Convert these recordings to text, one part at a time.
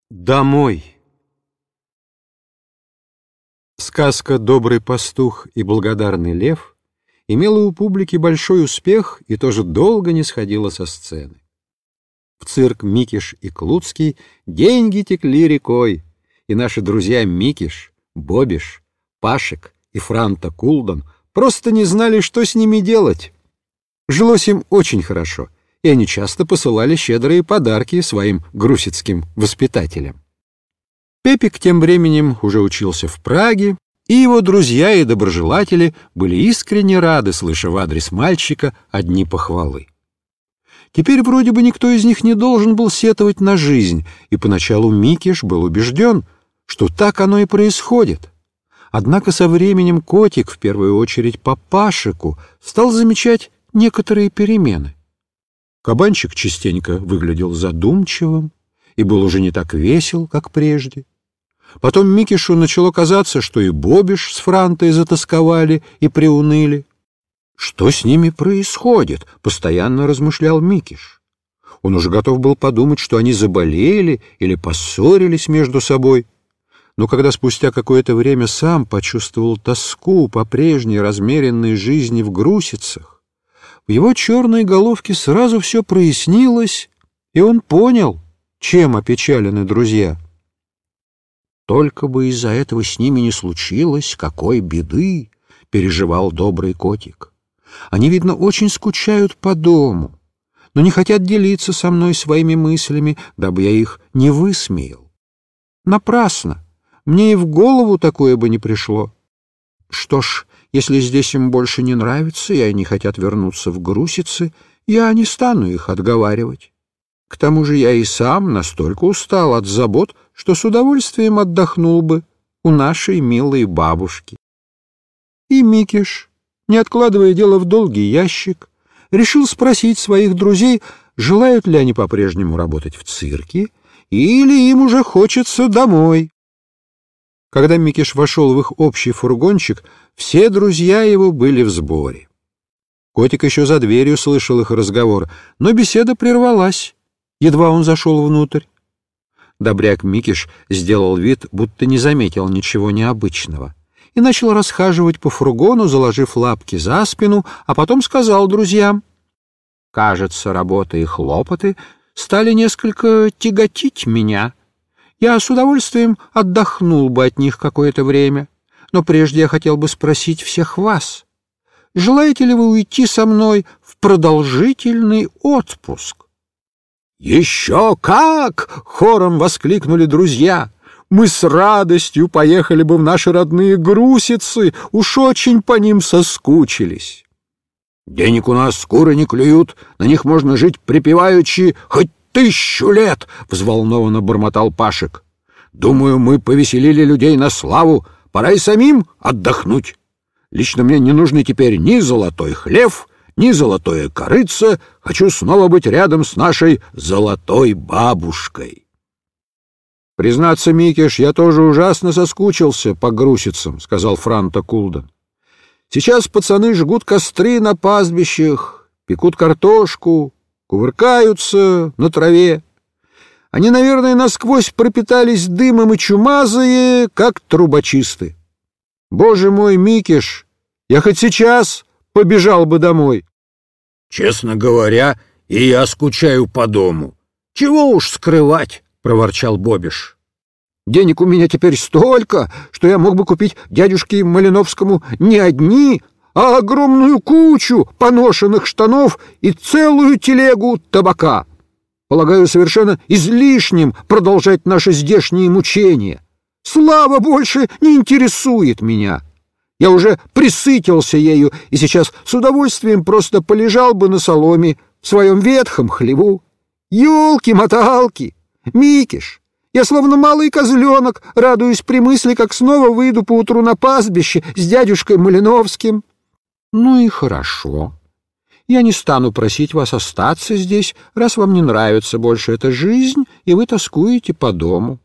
Домой. Сказка «Добрый пастух и благодарный лев» имела у публики большой успех и тоже долго не сходила со сцены. В цирк Микиш и Клуцкий деньги текли рекой, и наши друзья Микиш, Бобиш, Пашек и Франта Кулдон просто не знали, что с ними делать. Жилось им очень хорошо, и они часто посылали щедрые подарки своим грусицким воспитателям. Пепик тем временем уже учился в Праге, и его друзья и доброжелатели были искренне рады, слыша в адрес мальчика одни похвалы. Теперь вроде бы никто из них не должен был сетовать на жизнь, и поначалу Микиш был убежден, что так оно и происходит. Однако со временем котик, в первую очередь по Пашеку, стал замечать некоторые перемены. Кабанчик частенько выглядел задумчивым и был уже не так весел, как прежде. Потом Микишу начало казаться, что и Бобиш с Франтой затосковали и приуныли. «Что с ними происходит?» — постоянно размышлял Микиш. Он уже готов был подумать, что они заболели или поссорились между собой. Но когда спустя какое-то время сам почувствовал тоску по прежней размеренной жизни в Грусицах, в его черной головке сразу все прояснилось, и он понял, чем опечалены друзья. «Только бы из-за этого с ними не случилось какой беды», — переживал добрый котик. «Они, видно, очень скучают по дому, но не хотят делиться со мной своими мыслями, дабы я их не высмеял. Напрасно, мне и в голову такое бы не пришло. Что ж, если здесь им больше не нравится, и они хотят вернуться в Грусицы, я не стану их отговаривать. К тому же я и сам настолько устал от забот, что с удовольствием отдохнул бы у нашей милой бабушки». И Микиш, не откладывая дело в долгий ящик, решил спросить своих друзей, желают ли они по-прежнему работать в цирке, или им уже хочется домой. Когда Микиш вошел в их общий фургончик, все друзья его были в сборе. Котик еще за дверью слышал их разговор, но беседа прервалась, едва он зашел внутрь. Добряк Микиш сделал вид, будто не заметил ничего необычного, и начал расхаживать по фургону, заложив лапки за спину, а потом сказал друзьям: «Кажется, работа и хлопоты стали несколько тяготить меня. Я с удовольствием отдохнул бы от них какое-то время, но прежде я хотел бы спросить всех вас, желаете ли вы уйти со мной в продолжительный отпуск?» «Еще как!» — хором воскликнули друзья. «Мы с радостью поехали бы в наши родные Грусицы, уж очень по ним соскучились». «Денег у нас скоро не клюют, на них можно жить припеваючи хоть 1000 лет!» — взволнованно бормотал Пашек. «Думаю, мы повеселили людей на славу, пора и самим отдохнуть. Лично мне не нужны теперь ни золотой хлев, ни золотое корыце, хочу снова быть рядом с нашей золотой бабушкой». «Признаться, Микиш, я тоже ужасно соскучился по Грусицам», — сказал Франта Кулдон. «Сейчас пацаны жгут костры на пастбищах, пекут картошку, кувыркаются на траве. Они, наверное, насквозь пропитались дымом и чумазые, как трубочисты. Боже мой, Микиш, я хоть сейчас побежал бы домой». «Честно говоря, и я скучаю по дому. Чего уж скрывать», — проворчал Бобиш. «Денег у меня теперь столько, что я мог бы купить дядюшке Малиновскому не одни, а огромную кучу поношенных штанов и целую телегу табака. Полагаю, совершенно излишним продолжать наши здешние мучения. Слава больше не интересует меня. Я уже пресытился ею и сейчас с удовольствием просто полежал бы на соломе в своем ветхом хлеву. Ёлки-моталки! Микиш, я словно малый козленок радуюсь при мысли, как снова выйду поутру на пастбище с дядюшкой Малиновским». «Ну и хорошо. Я не стану просить вас остаться здесь, раз вам не нравится больше эта жизнь, и вы тоскуете по дому.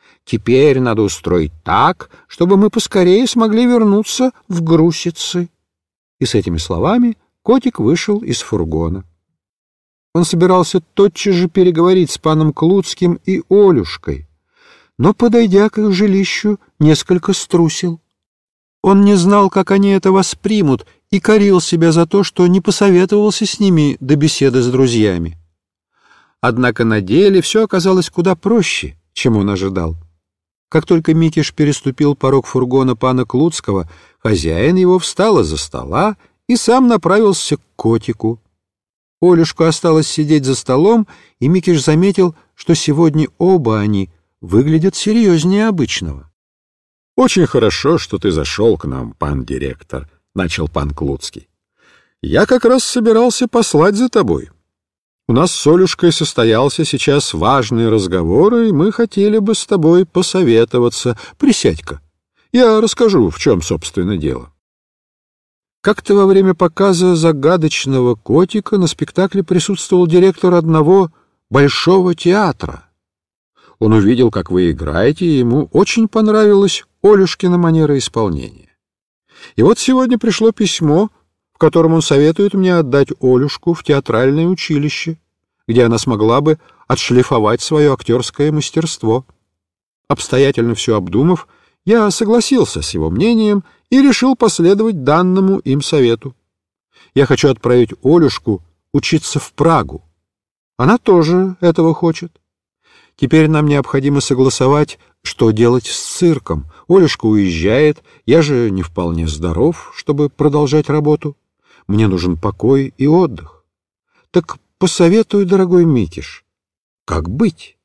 Теперь надо устроить так, чтобы мы поскорее смогли вернуться в Грусицы». И с этими словами котик вышел из фургона. Он собирался тотчас же переговорить с паном Клуцким и Олюшкой, но, подойдя к их жилищу, несколько струсил. Он не знал, как они это воспримут, и корил себя за то, что не посоветовался с ними до беседы с друзьями. Однако на деле все оказалось куда проще, чем он ожидал. Как только Микиш переступил порог фургона пана Клуцкого, хозяин его встал из-за стола и сам направился к котику. Олюшка осталась сидеть за столом, и Микиш заметил, что сегодня оба они выглядят серьезнее обычного. — Очень хорошо, что ты зашел к нам, пан директор, — начал пан Клуцкий. — Я как раз собирался послать за тобой. У нас с Олюшкой состоялся сейчас важный разговор, и мы хотели бы с тобой посоветоваться. Присядь-ка, я расскажу, в чем, собственно, дело. Как-то во время показа загадочного котика на спектакле присутствовал директор одного большого театра. Он увидел, как вы играете, и ему очень понравилась Олюшкина манера исполнения. И вот сегодня пришло письмо, в котором он советует мне отдать Олюшку в театральное училище, где она смогла бы отшлифовать свое актерское мастерство. Обстоятельно все обдумав, я согласился с его мнением и решил последовать данному им совету. Я хочу отправить Олюшку учиться в Прагу. Она тоже этого хочет. Теперь нам необходимо согласовать, что делать с цирком. Олюшка уезжает, я же не вполне здоров, чтобы продолжать работу. Мне нужен покой и отдых. Так посоветуй, дорогой Микиш, как быть?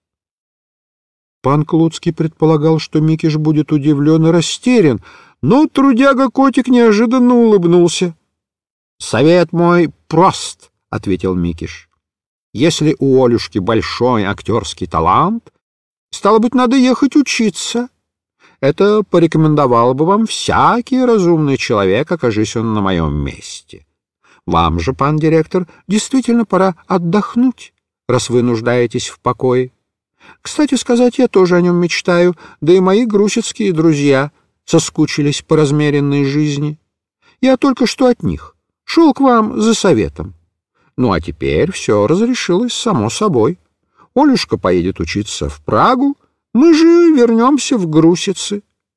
Пан Клуцкий предполагал, что Микиш будет удивлен и растерян, но трудяга-котик неожиданно улыбнулся. — Совет мой прост, — ответил Микиш. — Если у Олюшки большой актерский талант, стало быть, надо ехать учиться. Это порекомендовал бы вам всякий разумный человек, окажись он на моем месте. Вам же, пан директор, действительно пора отдохнуть, раз вы нуждаетесь в покое. Кстати сказать, я тоже о нем мечтаю, да и мои грусицкие друзья соскучились по размеренной жизни. Я только что от них шел к вам за советом. Ну, а теперь все разрешилось само собой. Олюшка поедет учиться в Прагу, мы же вернемся в Грусицы.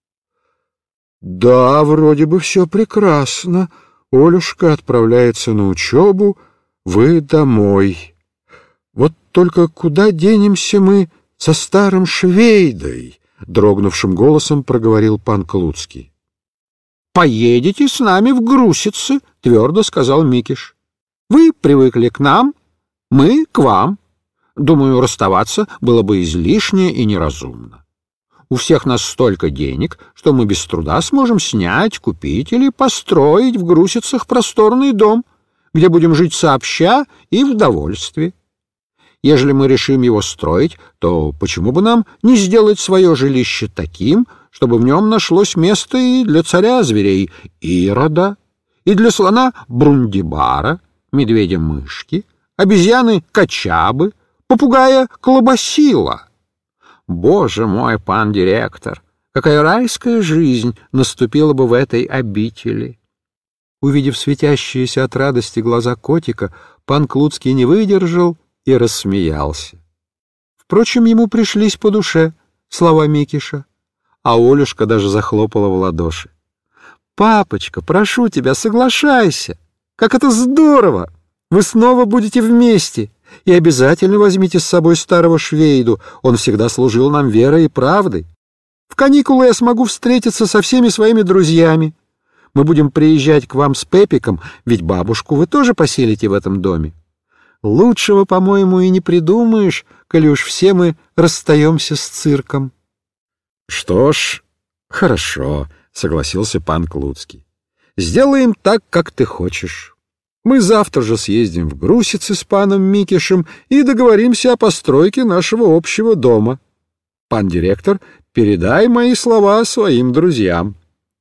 Да, вроде бы все прекрасно. Олюшка отправляется на учебу, вы домой. Вот только куда денемся мы со старым Швейдой? — дрогнувшим голосом проговорил пан Клуцкий. — Поедете с нами в Грусицы, — твердо сказал Микиш. — Вы привыкли к нам, мы к вам. Думаю, расставаться было бы излишне и неразумно. У всех нас столько денег, что мы без труда сможем снять, купить или построить в Грусицах просторный дом, где будем жить сообща и в довольстве. Ежели мы решим его строить, то почему бы нам не сделать свое жилище таким, чтобы в нем нашлось место и для царя зверей Ирода, и для слона Брундибара, медведя-мышки, обезьяны-качабы, попугая Колобасила? Боже мой, пан директор, какая райская жизнь наступила бы в этой обители! Увидев светящиеся от радости глаза котика, пан Клуцкий не выдержал и рассмеялся. Впрочем, ему пришлись по душе слова Микиша, а Олюшка даже захлопала в ладоши. — Папочка, прошу тебя, соглашайся! Как это здорово! Вы снова будете вместе! И обязательно возьмите с собой старого Швейду, он всегда служил нам верой и правдой. В каникулы я смогу встретиться со всеми своими друзьями. Мы будем приезжать к вам с Пепиком, ведь бабушку вы тоже поселите в этом доме. Лучшего, по-моему, и не придумаешь, коли уж все мы расстаемся с цирком. — Что ж, хорошо, — согласился пан Клуцкий. — Сделаем так, как ты хочешь. Мы завтра же съездим в Грусицы с паном Микишем и договоримся о постройке нашего общего дома. Пан директор, передай мои слова своим друзьям.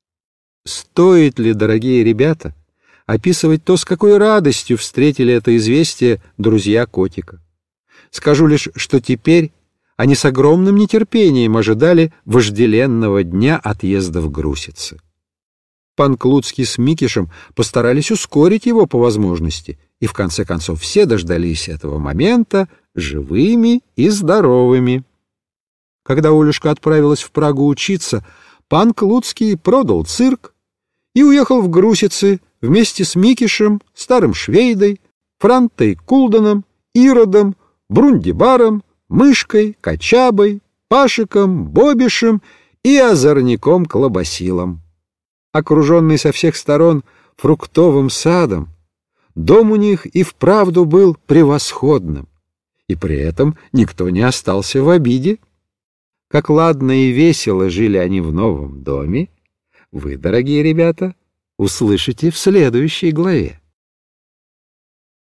Стоит ли, дорогие ребята, описывать то, с какой радостью встретили это известие друзья котика? Скажу лишь, что теперь они с огромным нетерпением ожидали вожделенного дня отъезда в Грусицы. Пан Клуцкий с Микишем постарались ускорить его по возможности, и в конце концов все дождались этого момента живыми и здоровыми. Когда Олюшка отправилась в Прагу учиться, пан Клуцкий продал цирк и уехал в Грусицы вместе с Микишем, старым Швейдой, Франтой Кулданом, Иродом, Брундибаром, Мышкой, Качабой, Пашиком, Бобишем и озорником Клобасилом. Окруженный со всех сторон фруктовым садом, дом у них и вправду был превосходным, и при этом никто не остался в обиде. Как ладно и весело жили они в новом доме, вы, дорогие ребята, услышите в следующей главе.